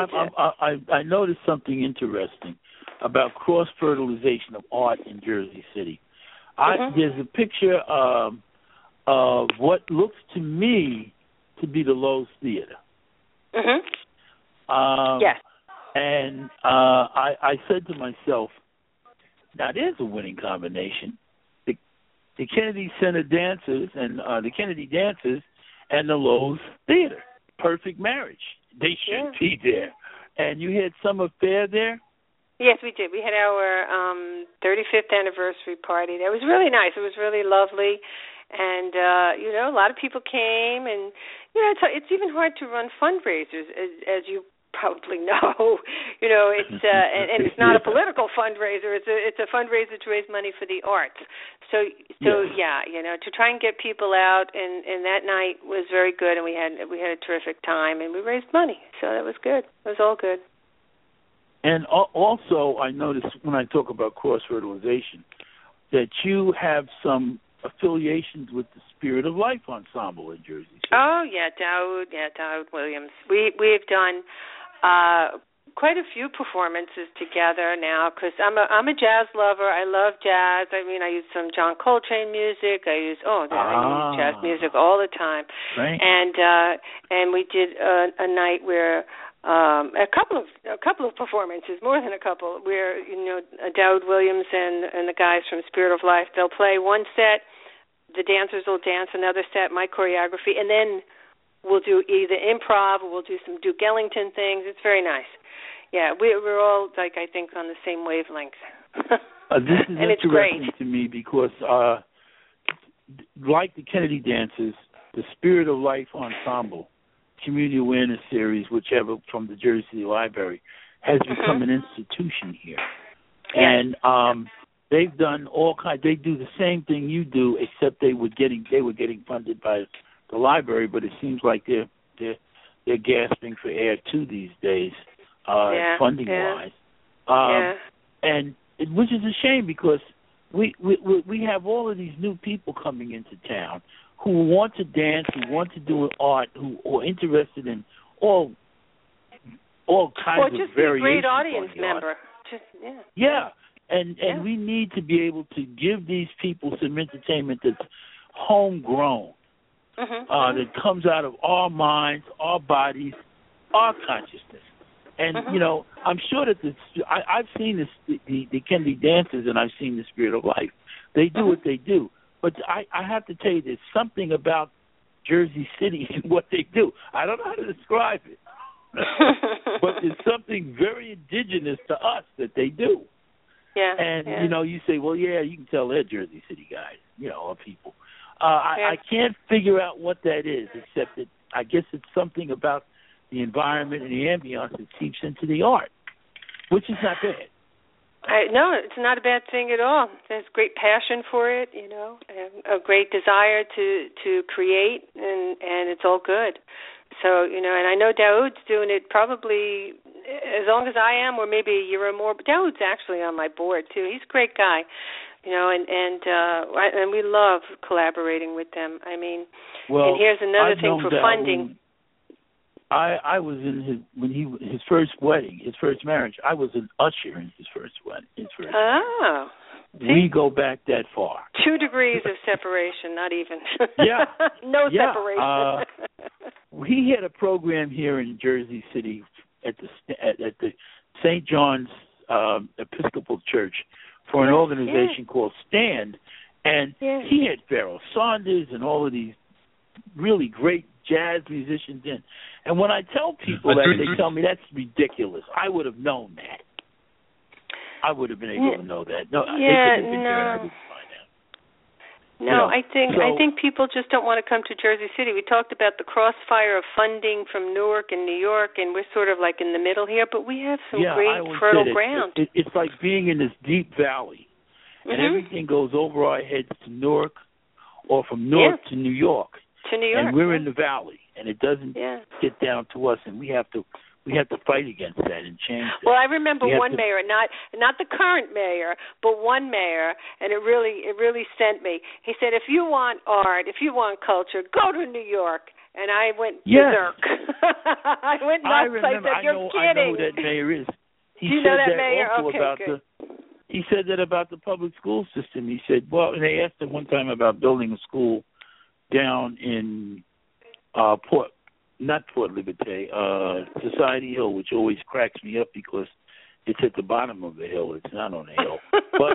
I noticed something interesting about cross fertilization of art in Jersey City. There's a picture of what looks to me to be the Lowe's Theater. Mm-hmm. Yes. And I said to myself, now there's a winning combination. The Kennedy Center dancers and the Kennedy dancers and the Lowe's Theater. Perfect marriage. They should be there. And you had Summer Fair there? Yes, we did. We had our 35th anniversary party. That was really nice. It was really lovely. And, a lot of people came. And, it's even hard to run fundraisers, as you probably know. It's and it's not a political fundraiser. It's a fundraiser to raise money for the arts. So to try and get people out, and that night was very good, and we had a terrific time, and we raised money. So that was good. It was all good. And also, I noticed when I talk about cross-fertilization that you have some affiliations with the Spirit of Life Ensemble in Jersey City. Oh, Dowd Williams. We've done quite a few performances together now, because I'm a jazz lover. I love jazz. I mean, I use some John Coltrane music. I use jazz music all the time. Right. And we did a night where a couple of performances, more than a couple, where Dowd Williams and the guys from Spirit of Life, they'll play one set, the dancers will dance another set, my choreography, and then we'll do either improv or we'll do some Duke Ellington things. It's very nice. Yeah, we're all, I think, on the same wavelength. This is and interesting to me because, like the Kennedy Dancers, the Spirit of Life Ensemble, Community Awareness Series, whichever, from the Jersey City Library, has become an institution here. Yes. And they've done all kinds. They do the same thing you do, except they were getting funded by the library. But it seems like they're gasping for air too these days, funding wise. And which is a shame, because we have all of these new people coming into town who want to dance, who want to do art, who are interested in all kinds of variations. Or just be a great audience member. And we need to be able to give these people some entertainment that's homegrown, that comes out of our minds, our bodies, our consciousness. And, I'm sure that I've seen the Kennedy Dancers, and I've seen the Spirit of Life. They do what they do. But I have to tell you, there's something about Jersey City and what they do. I don't know how to describe it. But there's something very indigenous to us that they do. Yeah. And, you say, well, you can tell they're Jersey City guys, or people. I can't figure out what that is, except that I guess it's something about the environment and the ambiance that seeps into the art, which is not bad. No, it's not a bad thing at all. There's great passion for it, and a great desire to create, and it's all good. So, and I know Dowd's doing it probably as long as I am, or maybe a year or more. But Dowd's actually on my board too. He's a great guy, and we love collaborating with them. I mean, and here's another thing for funding. I was in his first wedding, his first marriage. I was an usher in his first wedding. Oh. We go back that far. 2 degrees of separation, not even. No separation. He had a program here in Jersey City at the St. John's Episcopal Church for an organization called Stand, and he had Pharoah Sanders and all of these really great jazz musicians in. And when I tell people that, they tell me that's ridiculous. I would have known that. I would have been able to know that. No, yeah, they could have been there and I wouldn't find out. No, I think people just don't want to come to Jersey City. We talked about the crossfire of funding from Newark and New York, and we're sort of like in the middle here, but we have some great fertile ground. It's like being in this deep valley, and everything goes over our heads to Newark, or from Newark to New York. To New York. And we're in the valley, and it doesn't get down to us, and we have to fight against that and change that. Well, I remember one mayor, not the current mayor, but one mayor, and it really sent me. He said, if you want art, if you want culture, go to New York. And I went berserk. I went nuts. I said, you're kidding. I know who that mayor is. Do you know that mayor? Okay, good. He said that about the public school system. He said, well, and they asked him one time about building a school down in not Port Liberté, Society Hill, which always cracks me up because it's at the bottom of the hill. It's not on a hill. But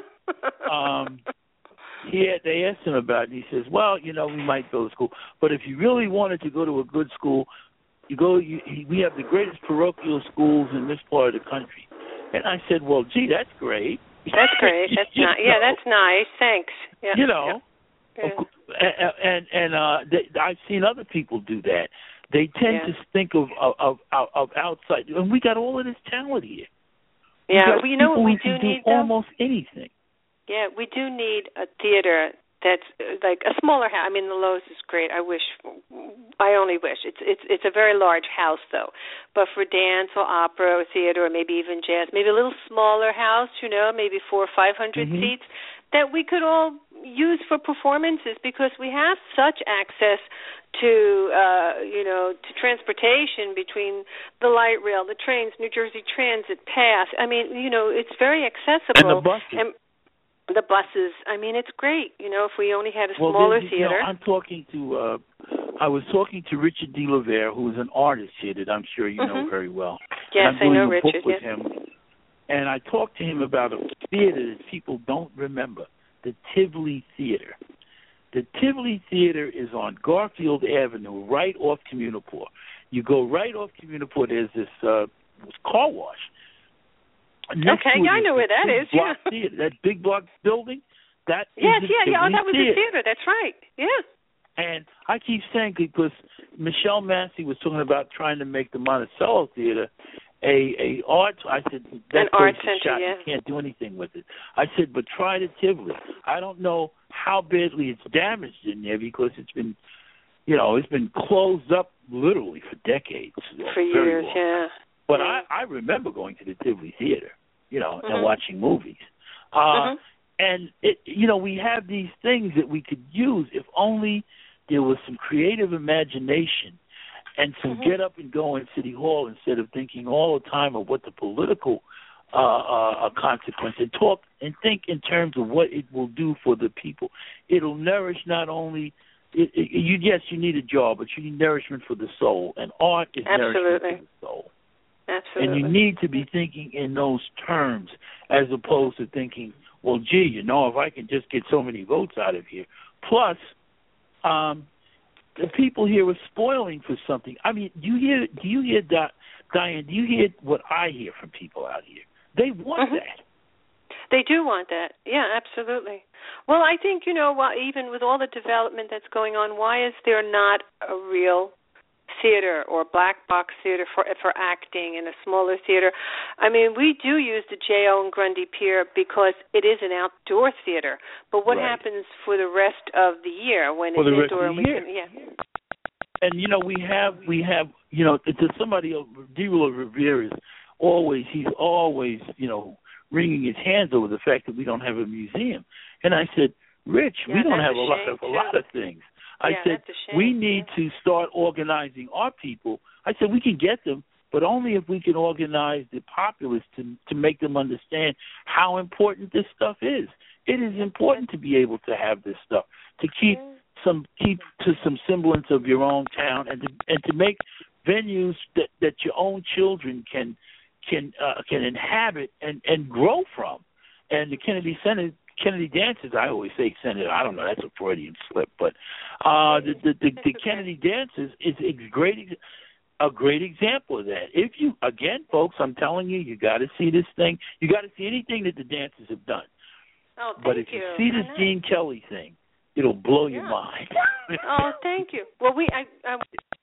they asked him about it, and he says, well, we might build a school. But if you really wanted to go to a good school, we have the greatest parochial schools in this part of the country. And I said, well, gee, that's great. That's great. That's nice. Yeah, that's nice. Thanks. Yeah. And I've seen other people do that. They tend to think of outside, and we got all of this talent here. Yeah, well, you know what we do need, almost anything. Yeah, we do need a theater that's like a smaller house. I mean, the Lowe's is great. I only wish it's a very large house though. But for dance or opera or theater or maybe even jazz, maybe a little smaller house, maybe 400 or 500 seats that we could all use for performances because we have such access to to transportation between the light rail, the trains, New Jersey Transit, PATH. I mean, it's very accessible. And the buses. And the buses. I mean, it's great. If we only had a smaller theater. I was talking to Richard De La Vere, who is an artist here that I'm sure you know very well. Yes, I know Richard. Book with him, and I talked to him about a theater that people don't remember, the Tivoli Theater. The Tivoli Theater is on Garfield Avenue, right off Communipaw. You go right off Communipaw, there's this car wash. I know where that is. Yeah, theater, that big block building. That Oh, that was the theater. That's right. Yeah. And I keep saying, because Michelle Massey was talking about trying to make the Monticello Theater a art. I said an art center. You can't do anything with it. I said, but try the Tivoli. I don't know how badly it's damaged in there because it's been, it's been closed up literally for decades. For years, yeah. But I remember going to the Tivoli Theater, and watching movies. And we have these things that we could use if only there was some creative imagination and some get up and go in City Hall instead of thinking all the time of what the political consequence, and talk and think in terms of what it will do for the people. It'll nourish not only yes, you need a job, but you need nourishment for the soul, and art is nourishment for the soul. Absolutely. And you need to be thinking in those terms as opposed to thinking, well, gee, if I can just get so many votes out of here. Plus, the people here are spoiling for something. I mean, do you hear that, Diane? Do you hear what I hear from people out here? They want that. They do want that. Yeah, absolutely. Well, I think, even with all the development that's going on, why is there not a real theater or black box theater for acting in a smaller theater? I mean, we do use the J.O. and Grundy Pier because it is an outdoor theater. But what happens for the rest of the year when it's indoor? And we have to somebody, De La Rivera is always wringing his hands over the fact that we don't have a museum. And I said, Rich, we don't have a lot of things. I said, we need to start organizing our people. I said, we can get them, but only if we can organize the populace to make them understand how important this stuff is. It is important to be able to have this stuff, to keep to some semblance of your own town, and to make venues that your own children can inhabit and grow from. And the Kennedy dances, I always say Senator, I don't know, that's a Freudian slip, but the Kennedy dances is a great. a great example of that. If you, again, folks, I'm telling you, you got to see this thing. You got to see anything that the dancers have done. Oh, thank but if you see this Gene Kelly thing, it'll blow your mind. Oh, thank you. Well, I have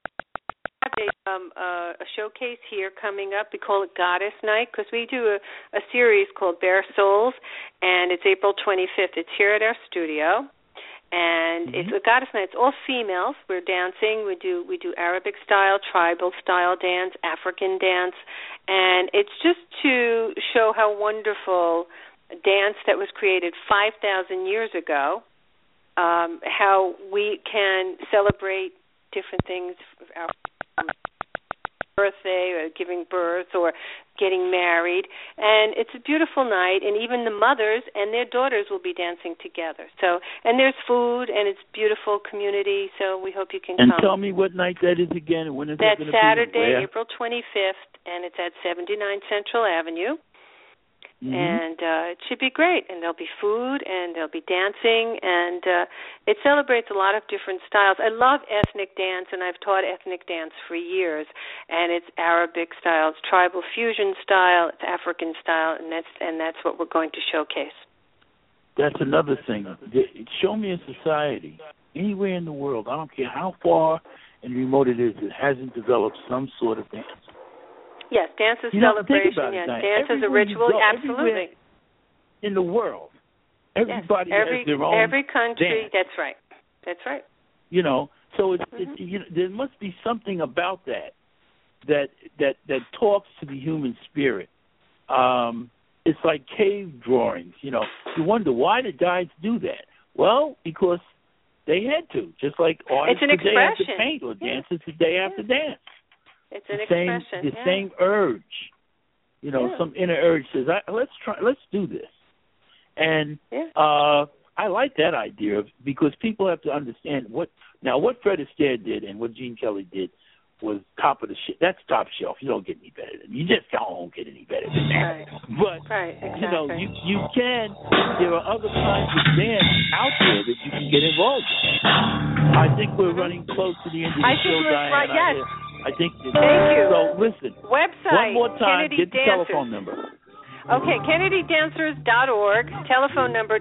a showcase here coming up. We call it Goddess Night because we do a series called Bare Souls, and it's April 25th. It's here at our studio. And it's a Goddess Night. It's all females. We're dancing. We do Arabic style, tribal style dance, African dance, and it's just to show how wonderful dance that was created 5,000 years ago, how we can celebrate different things, our birthday or giving birth or getting married, and it's a beautiful night, and even the mothers and their daughters will be dancing together. So, and there's food, and it's beautiful community, so we hope you can come. And tell me what night that is again, and when is that going to be? That's Saturday, April 25th, and it's at 79 Central Avenue. And it should be great, and there'll be food, and there'll be dancing, and it celebrates a lot of different styles. I love ethnic dance, and I've taught ethnic dance for years, and it's Arabic style, it's tribal fusion style, it's African style, and that's what we're going to showcase. That's another thing. Show me a society anywhere in the world, I don't care how far and remote it is, that hasn't developed some sort of dance. Yes, dance is celebration. Yes, dance is a ritual. Absolutely. In the world, everybody has their own. Every country. Dance. That's right. You know, so it's there must be something about that talks to the human spirit. It's like cave drawings. You know, you wonder why the guys do that. Well, because they had to, just like artists today have to paint or dancers today have to dance. It's an expression. The same urge, you know, some inner urge says, let's do this. And I like that idea because people have to understand what Fred Astaire did and what Gene Kelly did was top of the shit. That's top shelf. You don't get any better than that. You just don't get any better than that. Right. But, exactly. You know, you can, there are other kinds of dance out there that you can get involved in. I think we're running close to the end of the show, Diane. Yes. I think. Thank you. So listen. Website. One more time. Kennedy get the Dancers. telephone number. Okay, KennedyDancers.org. Telephone number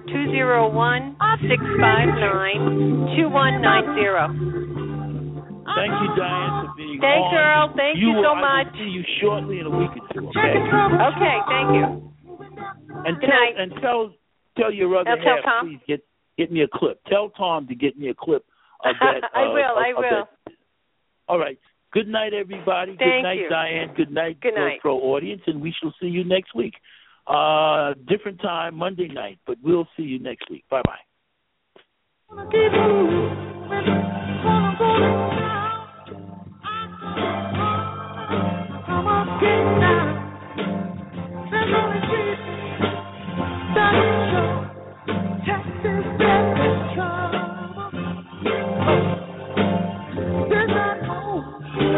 201-659-2190. Thank you, Diane, for being on. Thanks, Earl. Thank you so much. I will see you shortly in a week or two. Okay. Okay. Thank you. And tell your other half, Tom. please get me a clip. Tell Tom to get me a clip of that. I will. All right. Good night, everybody. Thank Good night, you. Diane. Good night, GoPro audience, and we shall see you next week. Different time, Monday night, but we'll see you next week. Bye-bye. Texas,